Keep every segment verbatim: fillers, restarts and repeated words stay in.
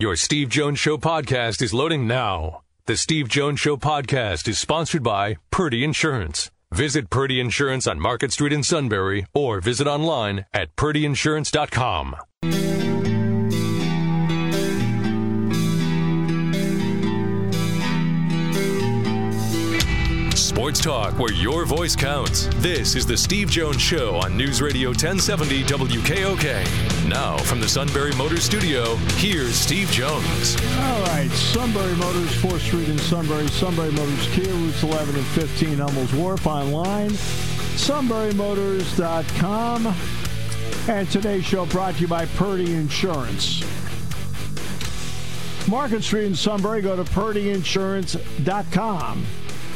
Your Steve Jones Show podcast is loading now. The Steve Jones Show podcast is sponsored by Purdy Insurance. Visit Purdy Insurance on Market Street in Sunbury or visit online at purdy insurance dot com. Sports talk where your voice counts. This is the Steve Jones Show on News Radio ten seventy W K O K. Now from the Sunbury Motors Studio, here's Steve Jones. All right, Sunbury Motors, fourth Street in Sunbury. Sunbury Motors Kia, routes eleven and fifteen, Hummels Wharf. Online, sunbury motors dot com. And today's show brought to you by Purdy Insurance. Market Street in Sunbury, go to purdy insurance dot com.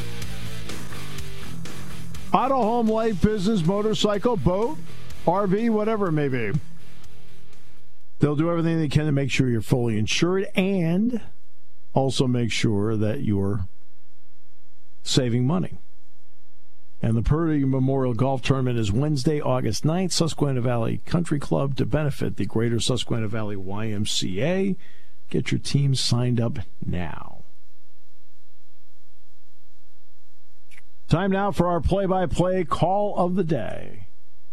Auto, home, life, business, motorcycle, boat, R V, whatever it may be. They'll do everything they can to make sure you're fully insured and also make sure that you're saving money. And the Purdy Memorial Golf Tournament is Wednesday, August ninth, Susquehanna Valley Country Club to benefit the Greater Susquehanna Valley Y M C A. Get your teams signed up now. Time now for our play-by-play call of the day.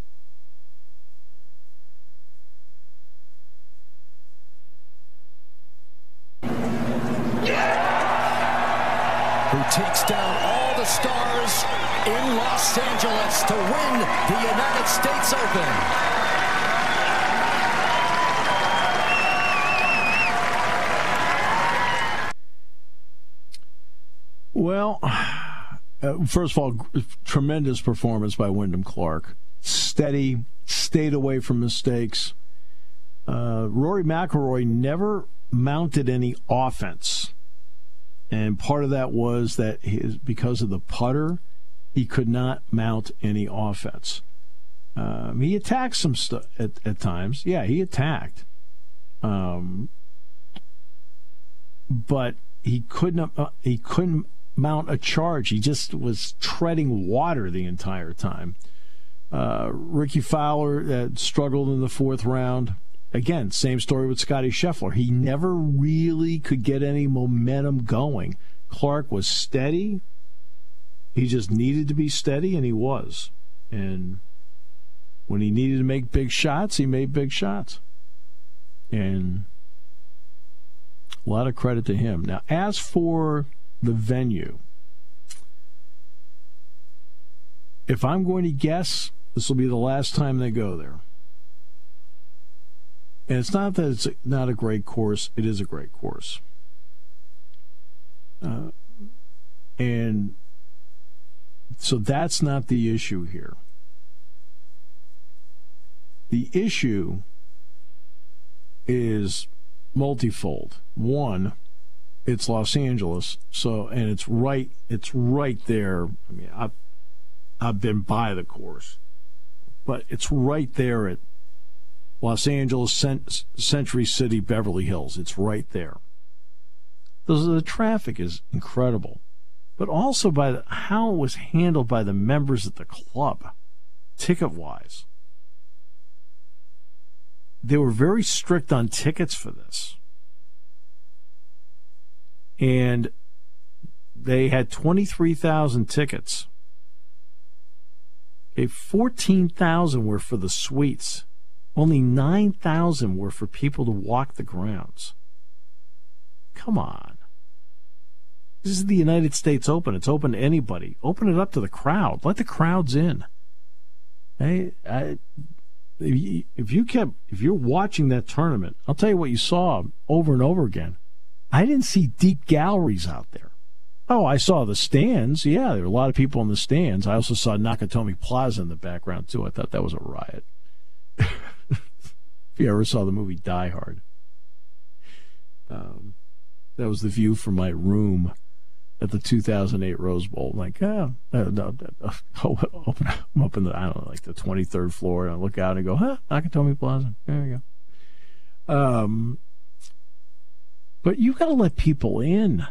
Yeah! Who takes down all the stars in Los Angeles to win the United States Open. Well, Uh, first of all, tremendous performance by Wyndham Clark. Steady, stayed away from mistakes. Uh, Rory McIlroy never mounted any offense. And part of that was that his, because of the putter, he could not mount any offense. Um, he attacked some stuff at, at times. Yeah, he attacked. Um, but he couldn't, uh, he couldn't mount a charge. He just was treading water the entire time. Uh, Ricky Fowler uh, struggled in the fourth round. Again, same story with Scotty Scheffler. He never really could get any momentum going. Clark was steady. He just needed to be steady, and he was. And when he needed to make big shots, he made big shots. And a lot of credit to him. Now, as for the venue, if I'm going to guess, this will be the last time they go there. And it's not that it's not a great course. It is a great course. Uh, and so that's not the issue here. The issue is multifold. One, it's Los Angeles, so and it's right. It's right there. I mean, I've I've been by the course, but it's right there at Los Angeles, Cent- Century City, Beverly Hills. It's right there. Those the traffic is incredible, but also by the, how it was handled by the members at the club, ticket-wise. They were very strict on tickets for this. And they had twenty-three thousand tickets. Okay, fourteen thousand were for the suites. Only nine thousand were for people to walk the grounds. Come on. This is the United States Open. It's open to anybody. Open it up to the crowd. Let the crowds in. Hey, I, if you kept, if you're watching that tournament, I'll tell you what you saw over and over again. I didn't see deep galleries out there. Oh, I saw the stands. Yeah, there were a lot of people in the stands. I also saw Nakatomi Plaza in the background, too. I thought that was a riot. If you ever saw the movie Die Hard. Um, that was the view from my room at the two thousand eight Rose Bowl. I'm like, oh, no, no, no, open, I'm up in the, I don't know, like the twenty-third floor, and I look out and go, huh, Nakatomi Plaza. There we go. Um... But you've got to let people in.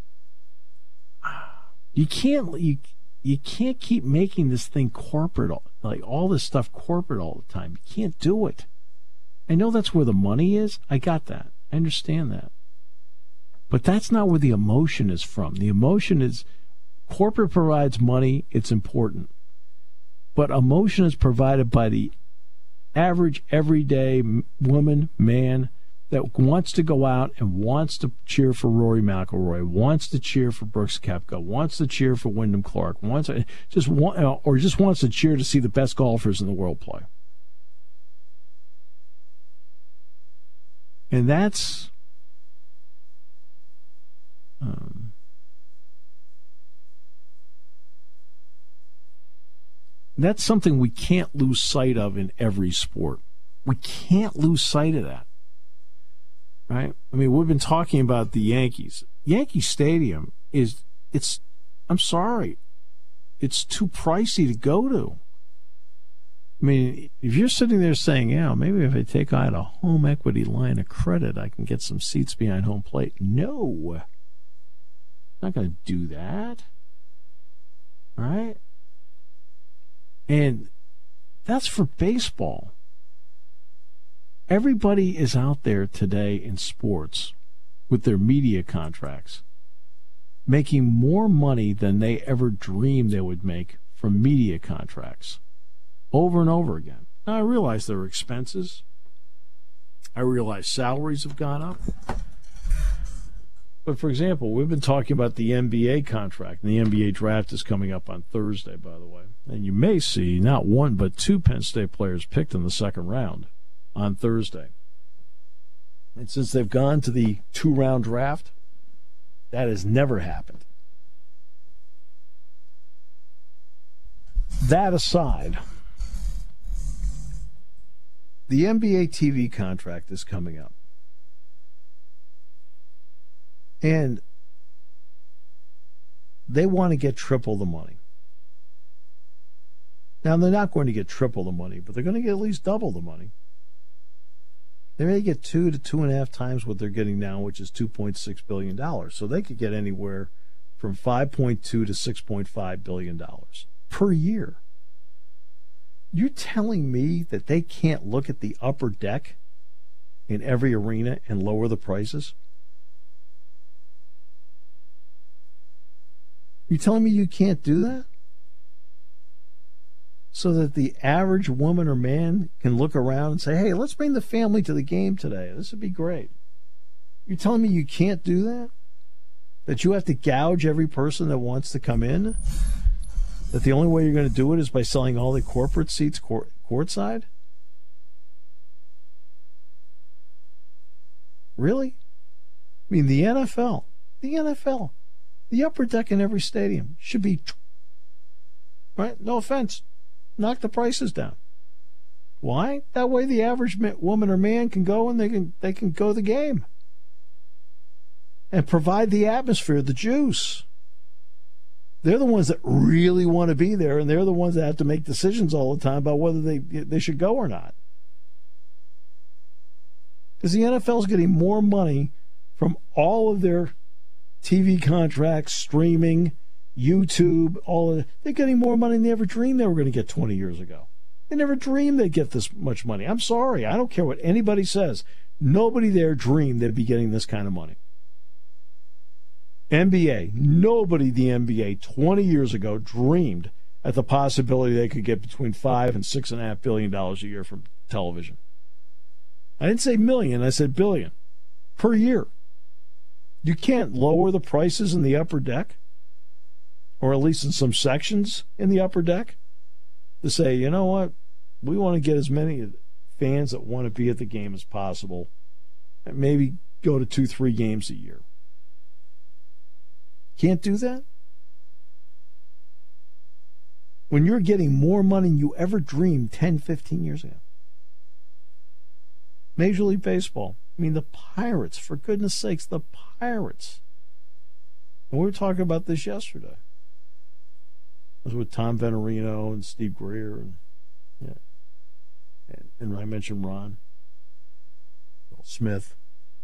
You can't you you can't keep making this thing corporate, like all this stuff corporate all the time. You can't do it. I know that's where the money is. I got that. I understand that. But that's not where the emotion is from. The emotion is corporate provides money, it's important. But emotion is provided by the average, everyday woman, man that wants to go out and wants to cheer for Rory McIlroy, wants to cheer for Brooks Koepka, wants to cheer for Wyndham Clark, wants to, just want, or just wants to cheer to see the best golfers in the world play. And that's um, that's something we can't lose sight of in every sport. We can't lose sight of that. Right? I mean, we've been talking about the Yankees. Yankee Stadium is, it's, I'm sorry, it's too pricey to go to. I mean, if you're sitting there saying, yeah, maybe if I take out a home equity line of credit, I can get some seats behind home plate. No. I'm not going to do that. All right? And that's for baseball. Everybody is out there today in sports with their media contracts making more money than they ever dreamed they would make from media contracts over and over again. Now, I realize there are expenses. I realize salaries have gone up. But, for example, we've been talking about the N B A contract, and the N B A draft is coming up on Thursday, by the way. And you may see not one but two Penn State players picked in the second round on Thursday. And since they've gone to the two-round draft, that has never happened. That aside, the N B A T V contract is coming up. And they want to get triple the money. Now, they're not going to get triple the money, but they're going to get at least double the money. They may get two to two and a half times what they're getting now, which is two point six billion dollars. So they could get anywhere from five point two to six point five billion dollars per year. You're telling me that they can't look at the upper deck in every arena and lower the prices? You're telling me you can't do that? So that the average woman or man can look around and say, hey, let's bring the family to the game today. This would be great. You're telling me you can't do that? That you have to gouge every person that wants to come in? That the only way you're going to do it is by selling all the corporate seats court, courtside? Really? I mean, the N F L, the N F L, the upper deck in every stadium should be, right? No offense. Knock the prices down. Why? That way the average woman or man can go and they can they can go the game. And provide the atmosphere, the juice. They're the ones that really want to be there, and they're the ones that have to make decisions all the time about whether they they should go or not. Because the N F L is getting more money from all of their T V contracts, streaming, YouTube, all of it. They're getting more money than they ever dreamed they were going to get twenty years ago. They never dreamed they'd get this much money. I'm sorry. I don't care what anybody says. Nobody there dreamed they'd be getting this kind of money. N B A, nobody the N B A twenty years ago dreamed at the possibility they could get between five and six and a half billion dollars a year from television. I didn't say million, I said billion per year. You can't lower the prices in the upper deck, or at least in some sections in the upper deck, to say, you know what, we want to get as many fans that want to be at the game as possible, and maybe go to two, three games a year. Can't do that? When you're getting more money than you ever dreamed ten, fifteen years ago. Major League Baseball. I mean, the Pirates, for goodness sakes, the Pirates. And we were talking about this yesterday. I was with Tom Venerino and Steve Greer, and, yeah, and, and I mentioned Ron Smith.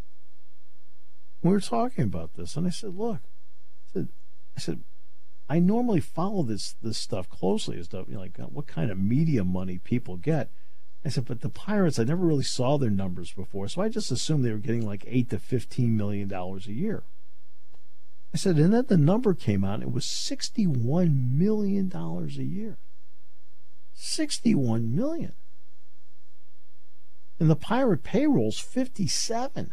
We were talking about this, and I said, look, I said, I said, I normally follow this this stuff closely, as stuff, you know, like what kind of media money people get. I said, but the Pirates, I never really saw their numbers before, so I just assumed they were getting like eight to fifteen million dollars a year. I said, and then the number came out, and it was sixty-one million dollars a year. sixty-one million dollars. And the Pirate payroll's fifty-seven.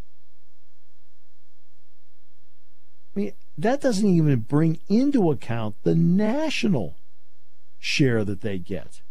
I mean, that doesn't even bring into account the national share that they get.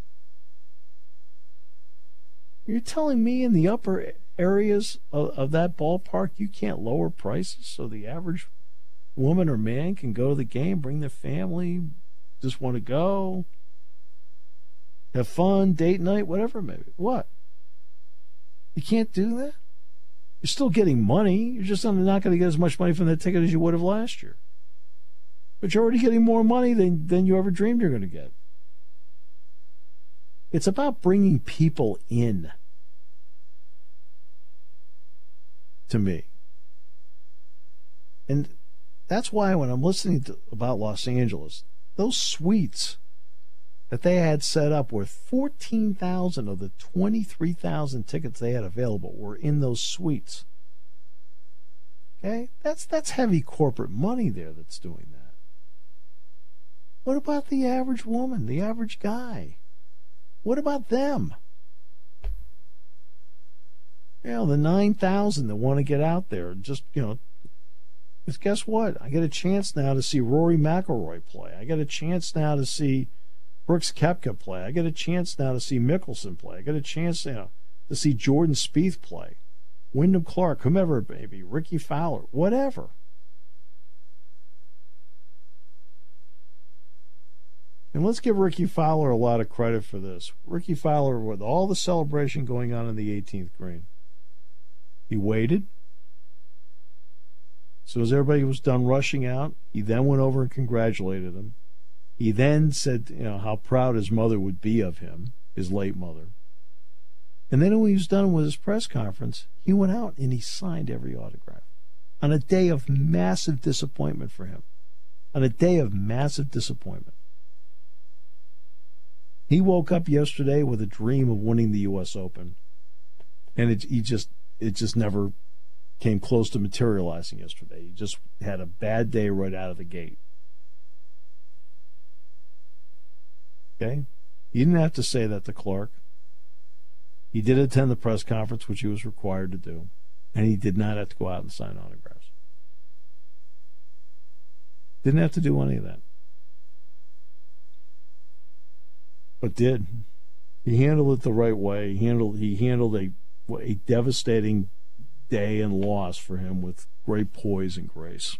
You're telling me in the upper areas of, of that ballpark you can't lower prices so the average woman or man can go to the game, bring their family, just want to go, have fun, date night, whatever maybe. What? You can't do that? You're still getting money. You're just not going to get as much money from that ticket as you would have last year. But you're already getting more money than, than you ever dreamed you're going to get. It's about bringing people in, to me. And that's why when I'm listening to, about Los Angeles, those suites that they had set up where fourteen thousand of the twenty-three thousand tickets they had available were in those suites. Okay? That's, that's heavy corporate money there that's doing that. What about the average woman, the average guy? What about them? You know, the nine thousand that want to get out there. Just, you know, because guess what? I get a chance now to see Rory McIlroy play. I get a chance now to see Brooks Koepka play. I get a chance now to see Mickelson play. I get a chance, you know, to see Jordan Spieth play. Wyndham Clark, whomever it may be, Ricky Fowler, whatever. And let's give Ricky Fowler a lot of credit for this. Ricky Fowler, with all the celebration going on in the eighteenth green, he waited. So as everybody was done rushing out, he then went over and congratulated him. He then said, you know, how proud his mother would be of him, his late mother. And then when he was done with his press conference, he went out and he signed every autograph on a day of massive disappointment for him. On a day of massive disappointment. He woke up yesterday with a dream of winning the U S Open, and it he just it just never came close to materializing yesterday. He just had a bad day right out of the gate. Okay? He didn't have to say that to Clark. He did attend the press conference, which he was required to do, and he did not have to go out and sign autographs. Didn't have to do any of that. But did. He handled it the right way. He handled he handled a a devastating day and loss for him with great poise and grace.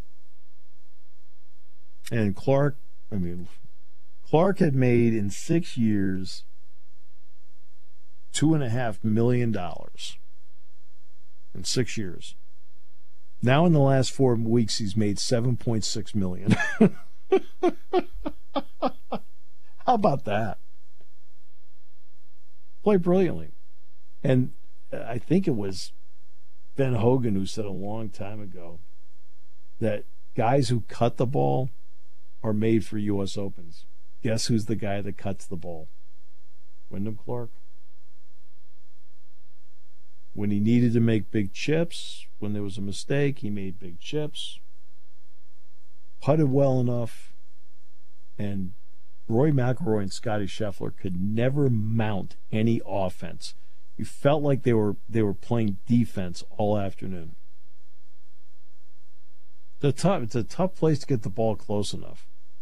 And Clark, I mean, Clark had made in six years two and a half million dollars. In six years. Now in the last four weeks, he's made seven point six million. How about that? Played brilliantly. And I think it was Ben Hogan who said a long time ago that guys who cut the ball are made for U S Opens. Guess who's the guy that cuts the ball? Wyndham Clark. When he needed to make big chips, when there was a mistake, he made big chips. Putted well enough. And Rory McIlroy and Scottie Scheffler could never mount any offense. You felt like they were they were playing defense all afternoon. It's a tough, it's a tough place to get the ball close enough.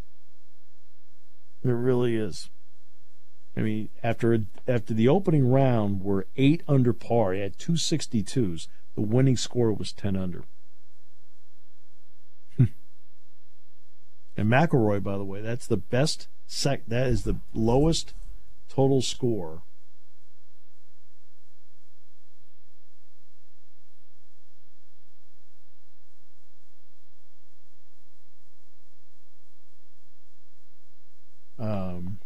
It really is. I mean, after after the opening round, we're eight under par. He had two sixty-twos. The winning score was ten under. And McIlroy, by the way, that's the best sec. That is the lowest total score. Um,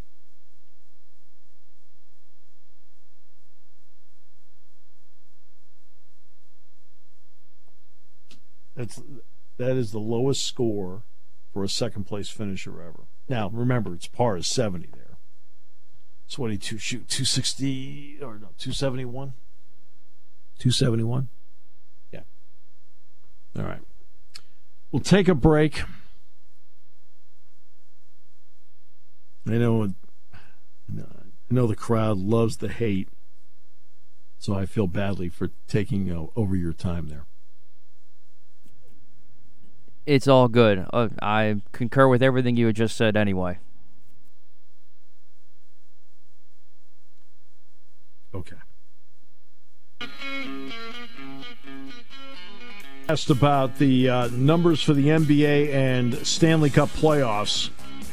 that's that is the lowest score for a second place finisher ever. Now, remember, its par is seventy there. So what did he shoot? two sixty or no, two seventy-one? two seventy-one? Yeah. All right. We'll take a break. I know, I know the crowd loves the hate, so I feel badly for taking uh, over your time there. It's all good. Uh, I concur with everything you had just said anyway. Okay. Asked about the uh, numbers for the N B A and Stanley Cup playoffs.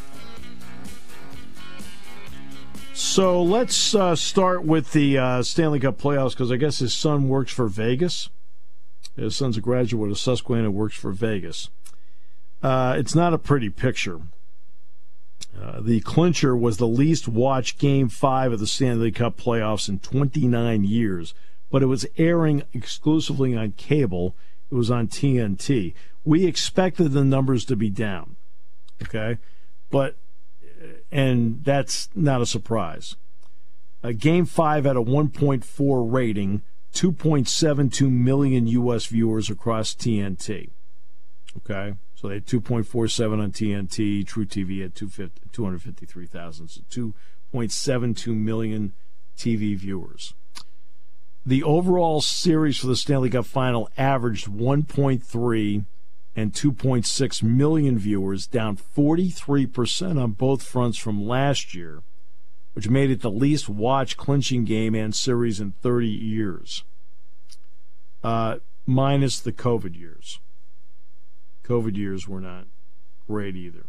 So let's uh, start with the uh, Stanley Cup playoffs because I guess his son works for Vegas. His son's a graduate of Susquehanna, works for Vegas. Uh, it's not a pretty picture. Uh, the clincher was the least watched Game five of the Stanley Cup playoffs in twenty-nine years, but it was airing exclusively on cable. It was on T N T. We expected the numbers to be down, okay? But, and that's not a surprise. Uh, Game five had a one point four rating, two point seven two million U S viewers across T N T, okay? So they had two point four seven on T N T. True T V had two hundred fifty-three thousand. So two point seven two million T V viewers. The overall series for the Stanley Cup Final averaged one point three and two point six million viewers, down forty-three percent on both fronts from last year, which made it the least watched clinching game and series in thirty years, uh, minus the COVID years. COVID years were not great either.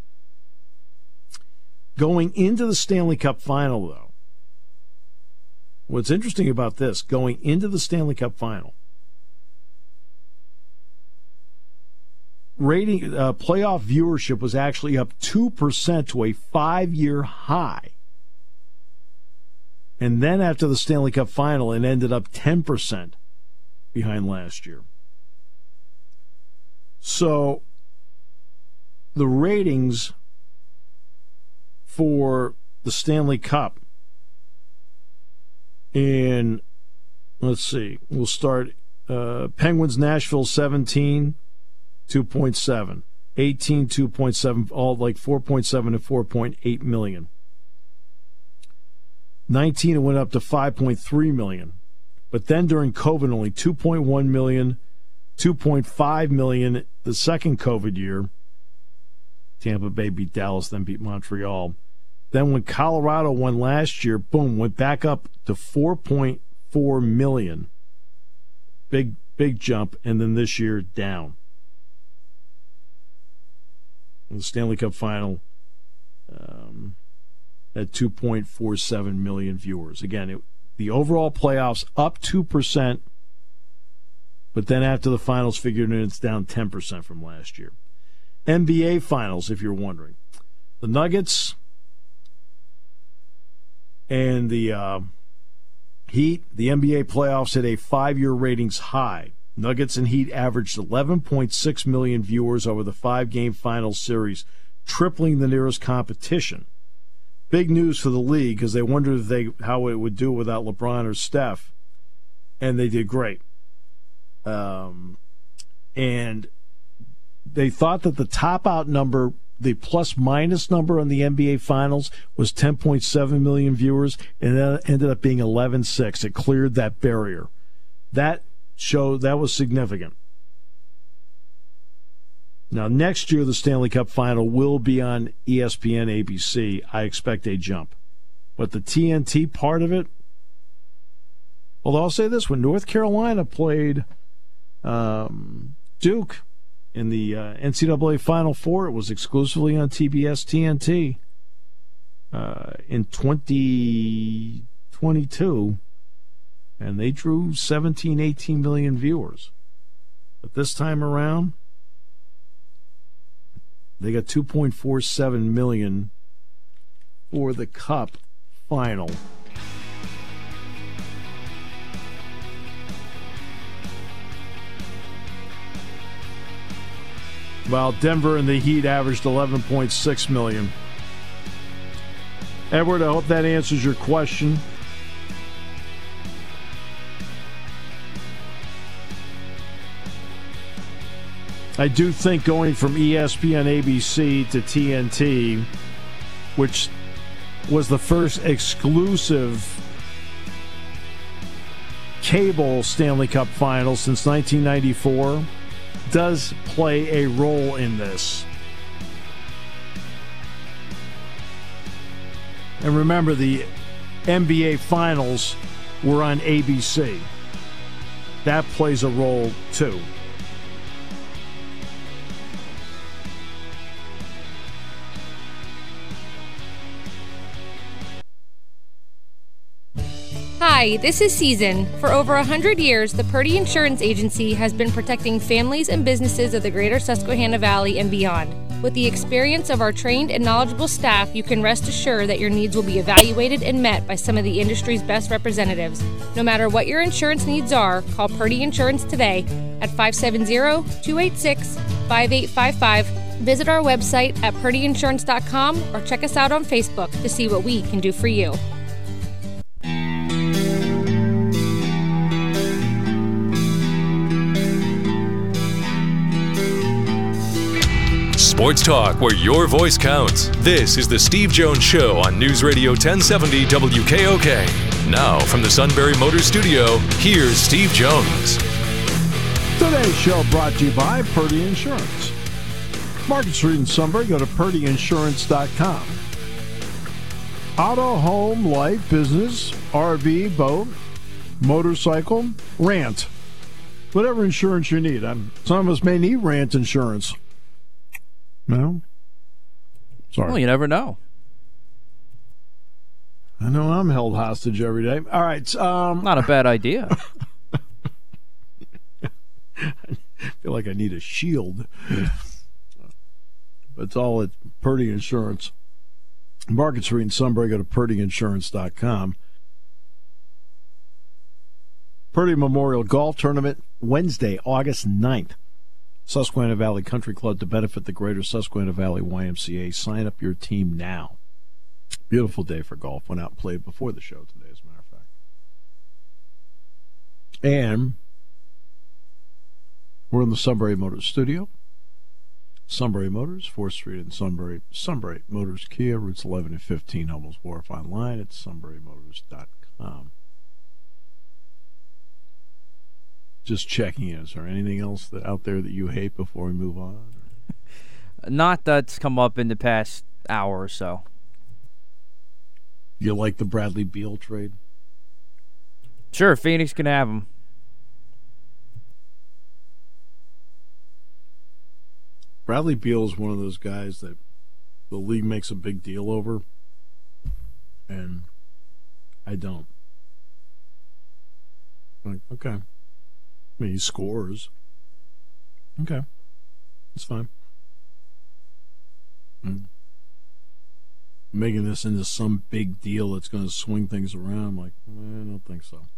Going into the Stanley Cup Final, though, what's interesting about this, going into the Stanley Cup Final, rating uh, playoff viewership was actually up two percent to a five-year high. And then after the Stanley Cup Final, it ended up ten percent behind last year. So the ratings for the Stanley Cup in, let's see, we'll start uh, Penguins Nashville seventeen, two point seven. eighteen, two point seven, all like four point seven and four point eight million. nineteen, it went up to five point three million. But then during COVID, only two point one million, two point five million the second COVID year. Tampa Bay beat Dallas, then beat Montreal. Then when Colorado won last year, boom, went back up to four point four million. Big, big jump. And then this year, down. The Stanley Cup Final um, at two point four seven million viewers. Again, it, the overall playoffs up two percent, but then after the finals figured in, it's down ten percent from last year. N B A Finals, if you're wondering. The Nuggets and the uh, Heat, the N B A playoffs hit a five-year ratings high. Nuggets and Heat averaged eleven point six million viewers over the five-game final series, tripling the nearest competition. Big news for the league because they wondered if they how it would do without LeBron or Steph, and they did great. Um, and they thought that the top-out number, the plus-minus number on the N B A Finals was ten point seven million viewers, and that ended up being eleven point six. It cleared that barrier. That showed that was significant. Now, next year, the Stanley Cup Final will be on E S P N, A B C. I expect a jump. But the T N T part of it, although I'll say this, when North Carolina played um, Duke in the uh, N C double A Final Four, it was exclusively on T B S T N T uh, in twenty twenty-two, and they drew seventeen, eighteen million viewers. But this time around, they got two point four seven million for the Cup Final. While Denver and the Heat averaged eleven point six million. Edward, I hope that answers your question. I do think going from E S P N A B C to T N T, which was the first exclusive cable Stanley Cup final since nineteen ninety-four, does play a role in this. And remember, the N B A finals were on A B C. That plays a role too. Hi, this is Season. For over one hundred years, the Purdy Insurance Agency has been protecting families and businesses of the greater Susquehanna Valley and beyond. With the experience of our trained and knowledgeable staff, you can rest assured that your needs will be evaluated and met by some of the industry's best representatives. No matter what your insurance needs are, call Purdy Insurance today at five seven zero, two eight six, five eight five five. Visit our website at purdy insurance dot com or check us out on Facebook to see what we can do for you. Sports talk where your voice counts. This is the Steve Jones Show on News Radio ten seventy W K O K. Now, from the Sunbury Motors Studio, here's Steve Jones. Today's show brought to you by Purdy Insurance. Market Street in Sunbury. Go to purdy insurance dot com. Auto, home, life, business, R V, boat, motorcycle, rant. Whatever insurance you need. I'm, some of us may need rant insurance. No? Sorry. Well, you never know. I know I'm held hostage every day. All right. Um, Not a bad idea. I feel like I need a shield. It's all at Purdy Insurance. Market Street in Sunbury. Go to purdy insurance dot com. Purdy Memorial Golf Tournament, Wednesday, August ninth. Susquehanna Valley Country Club to benefit the greater Susquehanna Valley Y M C A. Sign up your team now. Beautiful day for golf. Went out and played before the show today, as a matter of fact. And we're in the Sunbury Motors studio. Sunbury Motors, fourth Street in Sunbury. Sunbury Motors Kia, routes eleven and fifteen, Hummel's Wharf. Online at sunbury motors dot com. Just checking in. Is there anything else that out there that you hate before we move on? Not that's come up in the past hour or so. You like the Bradley Beal trade? Sure, Phoenix can have him. Bradley Beal is one of those guys that the league makes a big deal over, and I don't. Like, okay. I mean, he scores. Okay. It's fine. Mm. Making this into some big deal that's going to swing things around, I'm like, eh, I don't think so.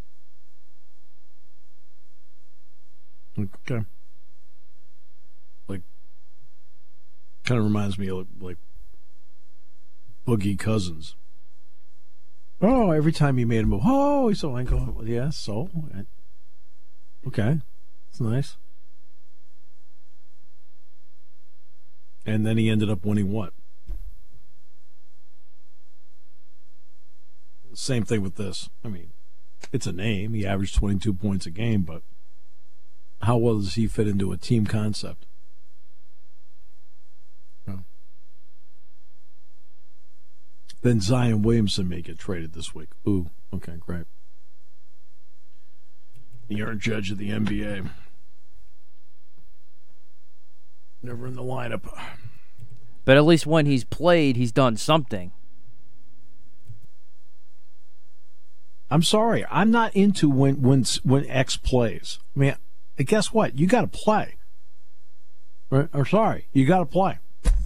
Like, okay. Like, kind of reminds me of, like, Boogie Cousins. Oh, every time he made a move, oh, so I go, well, yeah, so... I, okay, it's nice. And then he ended up winning what? Same thing with this. I mean, it's a name. He averaged twenty-two points a game, but how well does he fit into a team concept? No. Then Zion Williamson may get traded this week. Ooh, okay, great. You're a judge of the N B A. Never in the lineup. But at least when he's played, he's done something. I'm sorry. I'm not into when when when X plays. I mean, guess what? You got to play. Right? Or sorry, you got to play.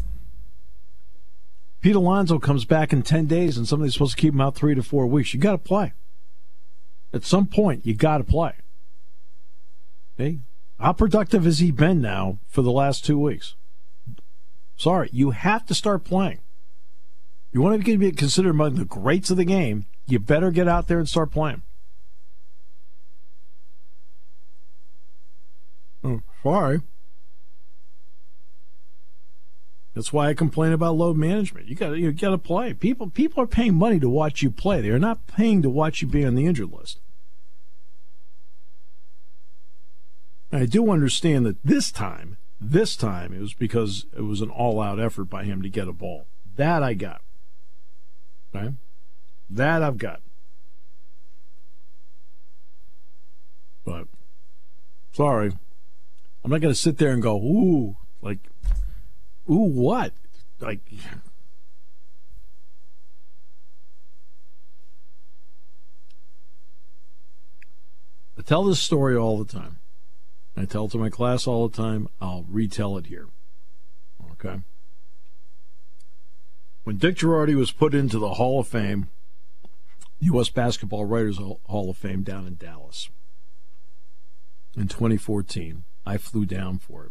Pete Alonso comes back in ten days, and somebody's supposed to keep him out three to four weeks. You got to play. At some point, you got to play. Hey, how productive has he been now for the last two weeks? Sorry, you have to start playing. You want to be considered among the greats of the game, you better get out there and start playing. Oh, sorry. That's why I complain about load management. You got you got to play. People people are paying money to watch you play. They are not paying to watch you be on the injured list. I do understand that this time, this time it was because it was an all-out effort by him to get a ball. That I got. Right? That I've got. But sorry, I'm not going to sit there and go, ooh, like. Ooh, what? Like, I tell this story all the time. I tell it to my class all the time. I'll retell it here. Okay? When Dick Girardi was put into the Hall of Fame, U S Basketball Writers Hall of Fame down in Dallas in twenty fourteen, I flew down for it.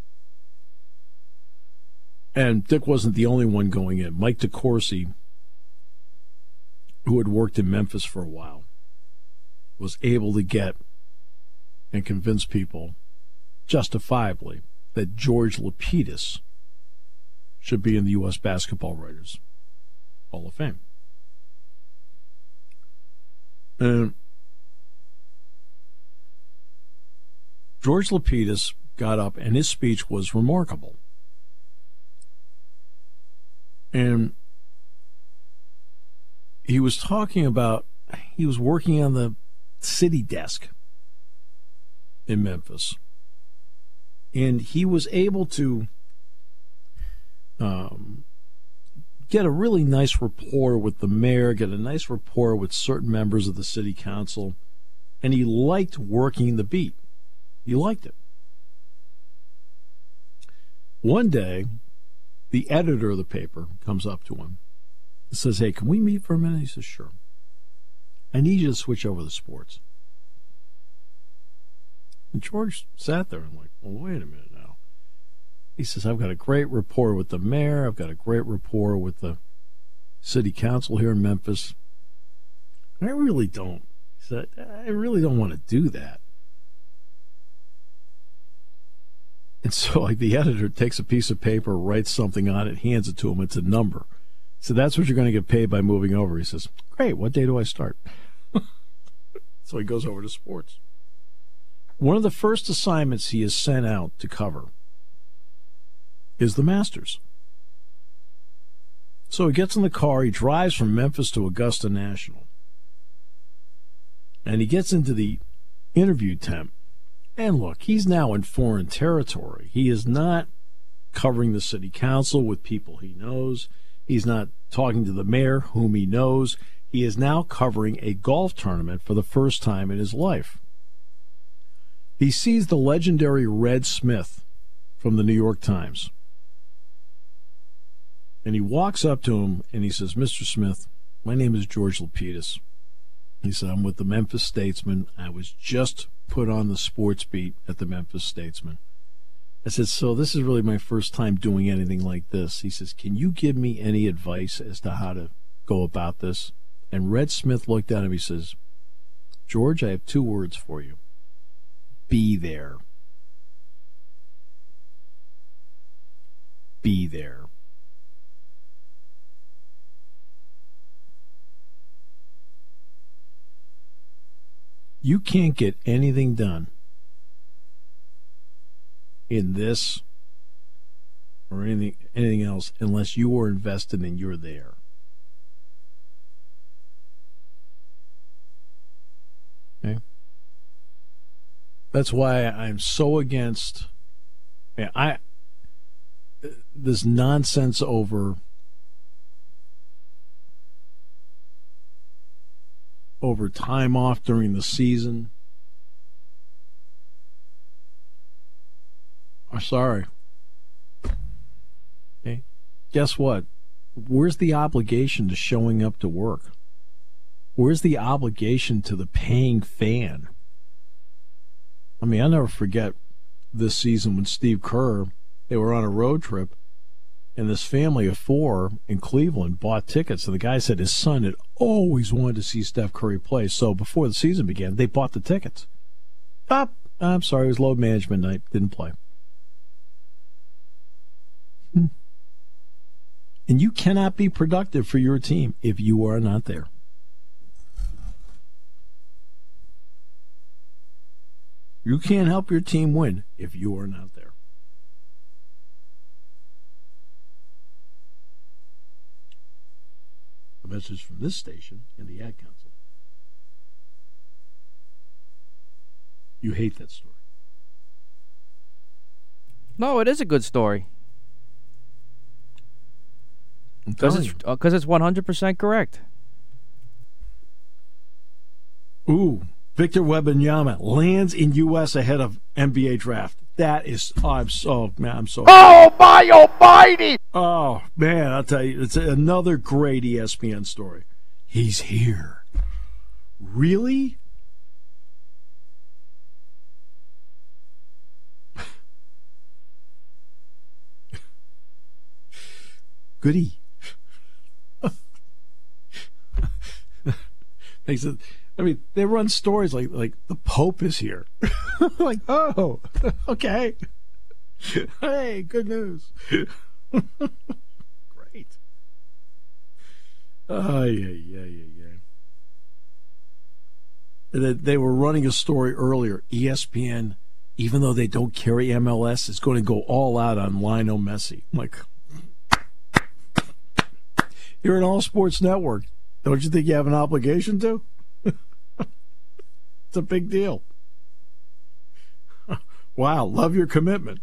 And Dick wasn't the only one going in. Mike DeCourcy, who had worked in Memphis for a while, was able to get and convince people, justifiably, that George Lapidus should be in the U S Basketball Writers Hall of Fame. And George Lapidus got up, and his speech was remarkable. And he was talking about, he was working on the city desk in Memphis. And he was able to um, get a really nice rapport with the mayor, get a nice rapport with certain members of the city council. And he liked working the beat. He liked it. One day, the editor of the paper comes up to him and says, hey, can we meet for a minute? He says, sure. I need you to switch over to sports. And George sat there and like, well, wait a minute now. He says, I've got a great rapport with the mayor. I've got a great rapport with the city council here in Memphis. I really don't. He said, I really don't want to do that. And so, like, the editor takes a piece of paper, writes something on it, hands it to him. It's a number. So that's what you're going to get paid by moving over. He says, great, what day do I start? So he goes over to sports. One of the first assignments he is sent out to cover is the Masters. So he gets in the car, he drives from Memphis to Augusta National. And he gets into the interview tent. And look, he's now in foreign territory. He is not covering the city council with people he knows. He's not talking to the mayor, whom he knows. He is now covering a golf tournament for the first time in his life. He sees the legendary Red Smith from the New York Times. And he walks up to him and he says, Mister Smith, my name is George Lapidus. He said, I'm with the Memphis Statesman. I was just put on the sports beat at the Memphis Statesman. I said, so this is really my first time doing anything like this. He says, can you give me any advice as to how to go about this? And Red Smith looked at him. He says, George, I have two words for you. Be there. Be there. You can't get anything done in this or anything anything else unless you are invested and you're there. Okay? That's why I'm so against I this nonsense over over time off during the season. I'm sorry. Okay. Guess what? Where's the obligation to showing up to work? Where's the obligation to the paying fan? I mean, I'll never forget this season when Steve Kerr, they were on a road trip, And this family of four in Cleveland bought tickets. And the guy said his son had always wanted to see Steph Curry play. So before the season began, they bought the tickets. Oh, I'm sorry, it was load management night. Didn't play. Hmm. And you cannot be productive for your team if you are not there. You can't help your team win if you are not there. A message from this station and the Ad Council. You hate that story. No, it is a good story. Because it's, uh, it's one hundred percent correct. Ooh, Victor Wembanyama lands in U S ahead of N B A draft. That is, oh, I'm so, man, I'm so. Oh, my almighty! Oh, man, I'll tell you, it's another great E S P N story. He's here. Really? Goody. I mean, they run stories like like the Pope is here. Like, oh, okay. Hey, good news. Great. Oh, yeah, yeah, yeah, yeah. They, they were running a story earlier. E S P N, even though they don't carry M L S, is going to go all out on Lionel Messi. I'm like, you're an all-sports network. Don't you think you have an obligation to? It's a big deal. Wow, love your commitment.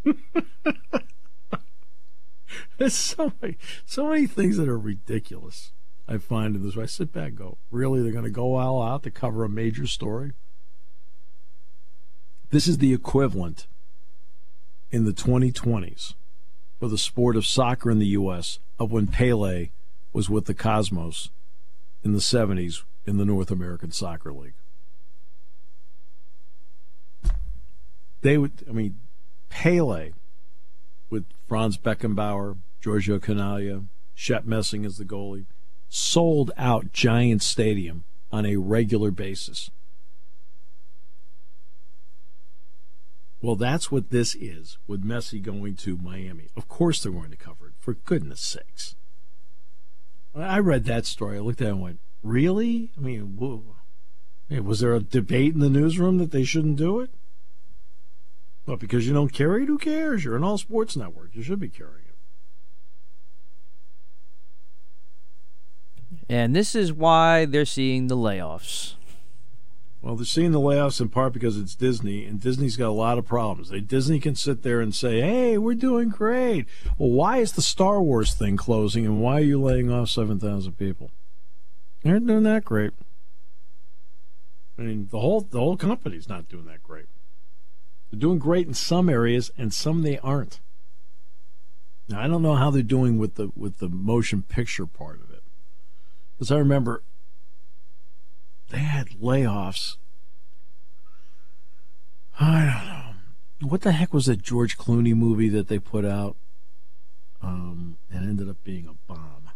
There's so many, so many things that are ridiculous, I find in this. I sit back and go, really, they're going to go all out to cover a major story? This is the equivalent in the twenty twenties for the sport of soccer in the U S of when Pele was with the Cosmos in the seventies in the North American Soccer League. They would, I mean, Pele with Franz Beckenbauer, Giorgio Canaglia, Shep Messing as the goalie, sold out Giant Stadium on a regular basis. Well, that's what this is with Messi going to Miami. Of course they're going to cover it, for goodness sakes. I read that story. I looked at it and went, really? I mean, whoa. Was there a debate in the newsroom that they shouldn't do it? Well, because you don't carry it, who cares? You're an all-sports network. You should be carrying it. And this is why they're seeing the layoffs. Well, they're seeing the layoffs in part because it's Disney, and Disney's got a lot of problems. They, Disney can sit there and say, hey, we're doing great. Well, why is the Star Wars thing closing, and why are you laying off seven thousand people? They aren't doing that great. I mean, the whole the whole company's not doing that great. They're doing great in some areas, and some they aren't. Now, I don't know how they're doing with the with the motion picture part of it. Because I remember they had layoffs. I don't know. What the heck was that George Clooney movie that they put out um, and ended up being a bomb?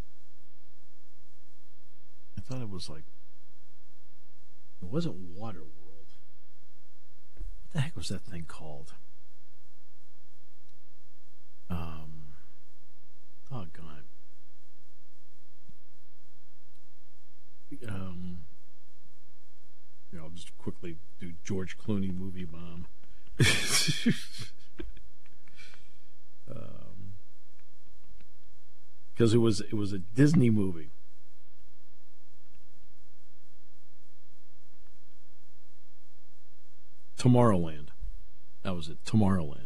I thought it was like, it wasn't Waterworld. What the heck was that thing called? Um, oh, God. Um, yeah, I'll just quickly do George Clooney movie bomb. um, because it was it was a Disney movie. Tomorrowland. That was it. Tomorrowland.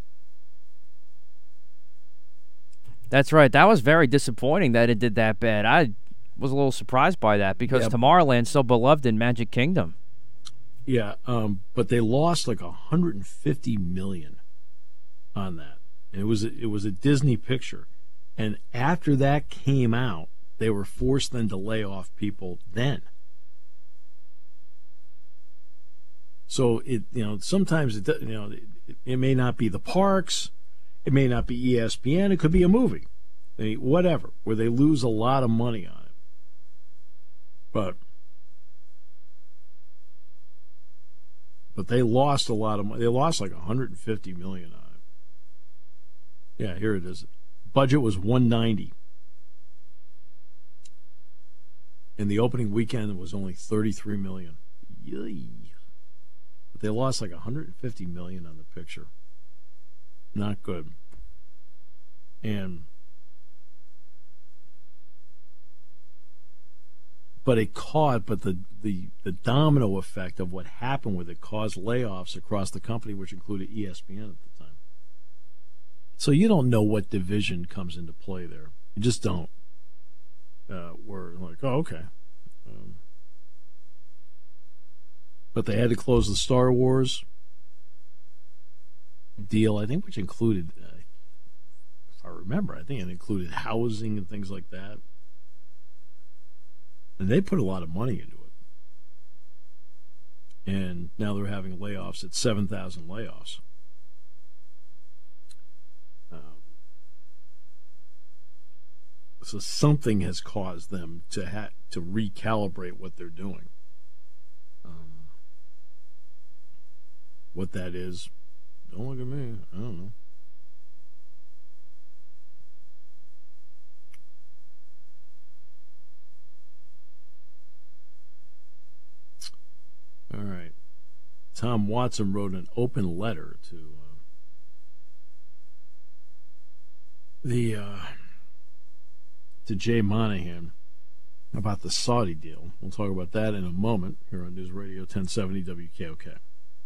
That's right. That was very disappointing that it did that bad. I was a little surprised by that because yep. Tomorrowland's so beloved in Magic Kingdom. Yeah, um, but they lost like one hundred fifty million dollars on that. And it was a, it was a Disney picture. And after that came out, they were forced then to lay off people then. So it, you know, sometimes it, you know, it, it may not be the parks, It may not be E S P N. It could be a movie. They, whatever, where they lose a lot of money on it. But but they lost a lot of money. They lost like one hundred fifty million dollars on it. Yeah, here it is. Budget was one hundred ninety dollars. And the opening weekend was only thirty-three million dollars. Yay. But they lost like one hundred fifty million dollars on the picture. Not good. And but it caused, but the, the, the domino effect of what happened with it caused layoffs across the company, which included E S P N at the time. So you don't know what division comes into play there. You just don't. Uh, we're like, oh, okay. Um, but they had to close the Star Wars deal, I think, which included, uh, if I remember, I think it included housing and things like that. And they put a lot of money into it. And now they're having layoffs at seven thousand layoffs. Um, so something has caused them to ha- to recalibrate what they're doing. Um, what that is, don't look at me. I don't know. All right. Tom Watson wrote an open letter to uh, the uh, to Jay Monahan about the Saudi deal. We'll talk about that in a moment here on News Radio ten seventy W K O K.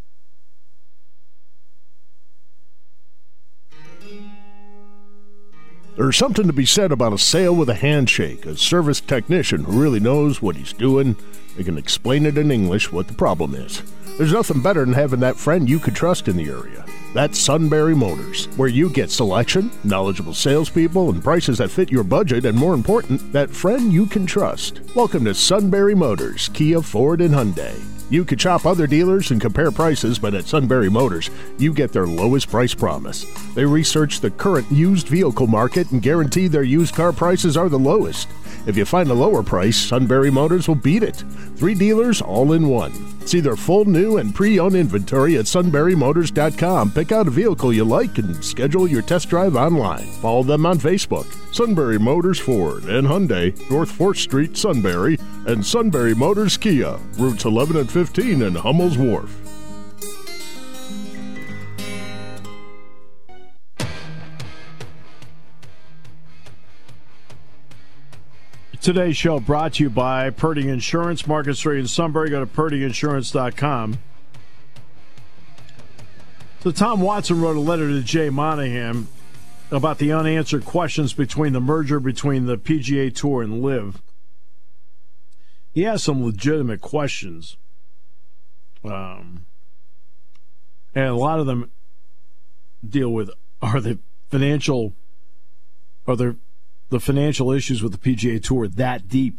There's something to be said about a sale with a handshake, a service technician who really knows what he's doing. They can explain it in English what the problem is. There's nothing better than having that friend you could trust in the area. That's Sunbury Motors, where you get selection, knowledgeable salespeople, and prices that fit your budget, and more important, that friend you can trust. Welcome to Sunbury Motors, Kia, Ford, and Hyundai. You could shop other dealers and compare prices, but at Sunbury Motors, you get their lowest price promise. They research the current used vehicle market and guarantee their used car prices are the lowest. If you find a lower price, Sunbury Motors will beat it. Three dealers all in one. See their full new and pre-owned inventory at sunbury motors dot com. Pick out a vehicle you like and schedule your test drive online. Follow them on Facebook. Sunbury Motors Ford and Hyundai, North fourth Street, Sunbury, and Sunbury Motors Kia, routes eleven and fifteen in Hummel's Wharf. Today's show brought to you by Purdy Insurance, Market Street in Sunbury. Go to purdy insurance dot com. So Tom Watson wrote a letter to Jay Monahan about the unanswered questions between the merger between the P G A Tour and LIV. He has some legitimate questions. Um, and a lot of them deal with, are the financial, are there the financial issues with the P G A Tour that deep?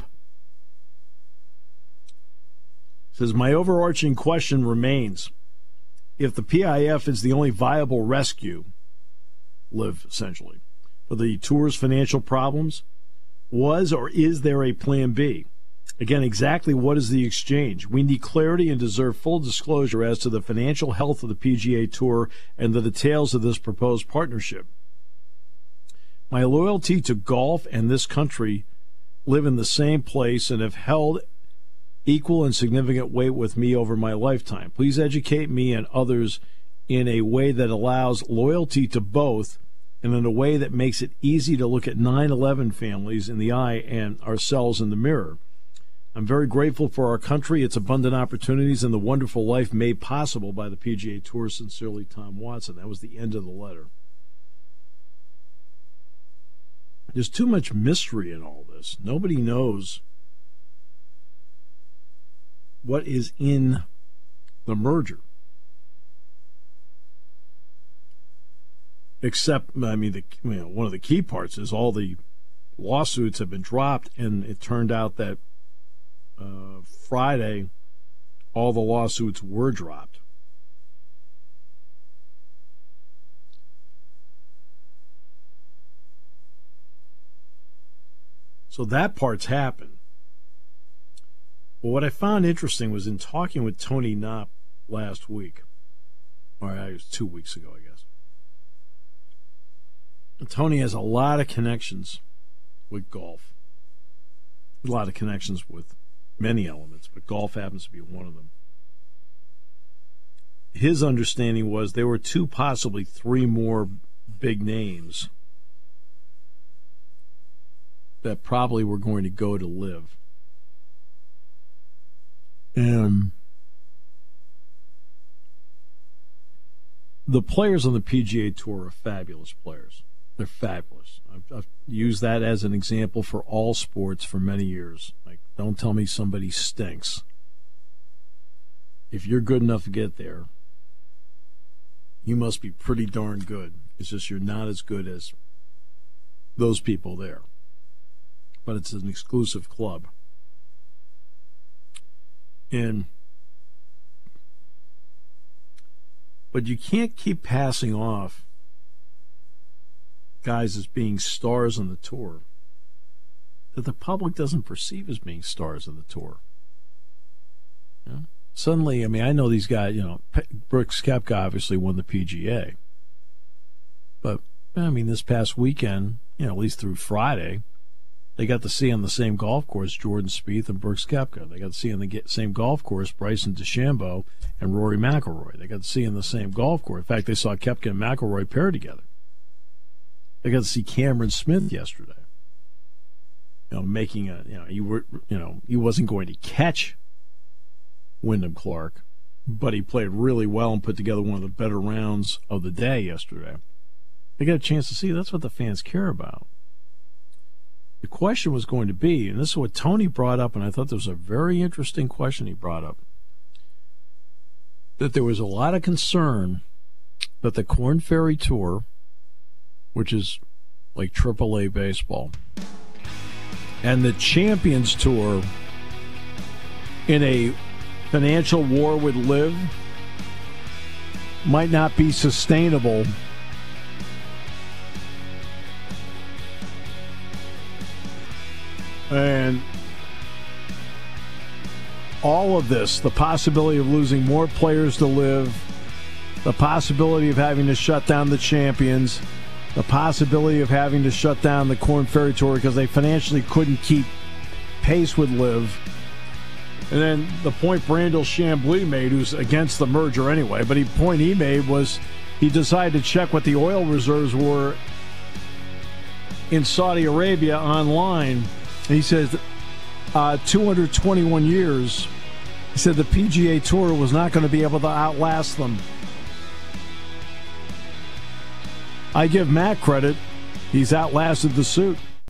It says, my overarching question remains, if the P I F is the only viable rescue, LIV essentially, for the Tour's financial problems, was or is there a plan B? Again, exactly what is the exchange? We need clarity and deserve full disclosure as to the financial health of the P G A Tour and the details of this proposed partnership. My loyalty to golf and this country live in the same place and have held equal and significant weight with me over my lifetime. Please educate me and others in a way that allows loyalty to both and in a way that makes it easy to look at nine eleven families in the eye and ourselves in the mirror. I'm very grateful for our country, its abundant opportunities, and the wonderful life made possible by the P G A Tour. Sincerely, Tom Watson. That was the end of the letter. There's too much mystery in all this. Nobody knows what is in the merger. Except, I mean, the, you know, one of the key parts is all the lawsuits have been dropped, and it turned out that uh, Friday all the lawsuits were dropped. So that part's happened. But what I found interesting was in talking with Tony Knopp last week, or it was two weeks ago, I guess. Tony has a lot of connections with golf. A lot of connections with many elements, but golf happens to be one of them. His understanding was there were two, possibly three more big names that probably were going to go to live. And the players on the P G A Tour are fabulous players. They're fabulous. I've, I've used that as an example for all sports for many years. Like, don't tell me somebody stinks. If you're good enough to get there, you must be pretty darn good. It's just you're not as good as those people there. But it's an exclusive club. And but you can't keep passing off guys as being stars on the tour that the public doesn't perceive as being stars of the tour. You know? Suddenly, I mean, I know these guys, you know, Brooks Koepka obviously won the P G A. But, I mean, this past weekend, you know, at least through Friday, they got to see on the same golf course Jordan Spieth and Brooks Koepka. They got to see on the same golf course Bryson DeChambeau and Rory McIlroy. They got to see on the same golf course. In fact, they saw Koepka and McIlroy pair together. They got to see Cameron Smith yesterday. You know, making a, you know, he were, you know, he wasn't going to catch Wyndham Clark, but he played really well and put together one of the better rounds of the day yesterday. They got a chance to see. That's what the fans care about. The question was going to be, and this is what Tony brought up, and I thought this was a very interesting question he brought up, that there was a lot of concern that the Korn Ferry Tour, which is like triple A baseball, and the Champions Tour in a financial war with Live might not be sustainable and all of this, the possibility of losing more players to Live, the possibility of having to shut down the Champions, the possibility of having to shut down the Korn Ferry Tour because they financially couldn't keep pace with Live. And then the point Brandel Chambly made, who's against the merger anyway, but the point he made was he decided to check what the oil reserves were in Saudi Arabia online. And he says uh, two hundred twenty-one years, he said the P G A Tour was not going to be able to outlast them. I give Matt credit. He's outlasted the suit.